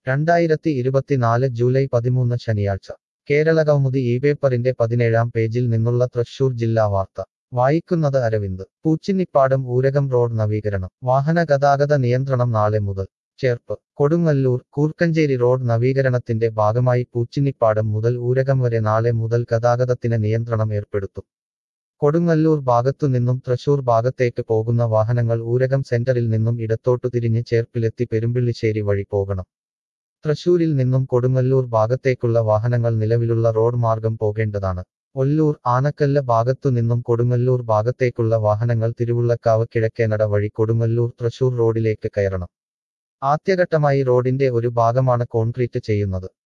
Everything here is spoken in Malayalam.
2024 ജൂലൈ 13 ശനിയാഴ്ച കേരളകൗമുദി ഈ പേപ്പറിന്റെ 17-ാം പേജിൽ നിന്നുള്ള തൃശൂർ ജില്ലാ വാർത്ത വായിക്കുന്നത് അരവിന്ദ്. പൂച്ചിന്നിപ്പാടം ഊരകം റോഡ് നവീകരണം. വാഹന ഗതാഗത നിയന്ത്രണം നാളെ മുതൽ. ചേർപ്പ്. കൊടുങ്ങല്ലൂർ കൂർക്കഞ്ചേരി റോഡ് നവീകരണത്തിന്റെ ഭാഗമായി പൂച്ചിന്നിപ്പാടം മുതൽ ഊരകം വരെ നാളെ മുതൽ ഗതാഗതത്തിന് നിയന്ത്രണം ഏർപ്പെടുത്തും. കൊടുങ്ങല്ലൂർ ഭാഗത്തുനിന്നും തൃശൂർ ഭാഗത്തേക്ക് പോകുന്ന വാഹനങ്ങൾ ഊരകം സെന്ററിൽ നിന്നും ഇടത്തോട്ടു തിരിഞ്ഞ് ചേർപ്പിലെത്തി പെരുമ്പിള്ളിശ്ശേരി വഴി പോകണം. തൃശൂരിൽ നിന്നും കൊടുങ്ങല്ലൂർ ഭാഗത്തേക്കുള്ള വാഹനങ്ങൾ നിലവിലുള്ള റോഡ് മാർഗം പോകേണ്ടതാണ്. ഒല്ലൂർ ആനക്കല്ല് ഭാഗത്തു നിന്നും കൊടുങ്ങല്ലൂർ ഭാഗത്തേക്കുള്ള വാഹനങ്ങൾ തിരുവുള്ളക്കാവ് കിഴക്കേനട വഴി കൊടുങ്ങല്ലൂർ തൃശൂർ റോഡിലേക്ക് കയറണം. ആദ്യഘട്ടമായി റോഡിന്റെ ഒരു ഭാഗമാണ് കോൺക്രീറ്റ് ചെയ്യുന്നത്.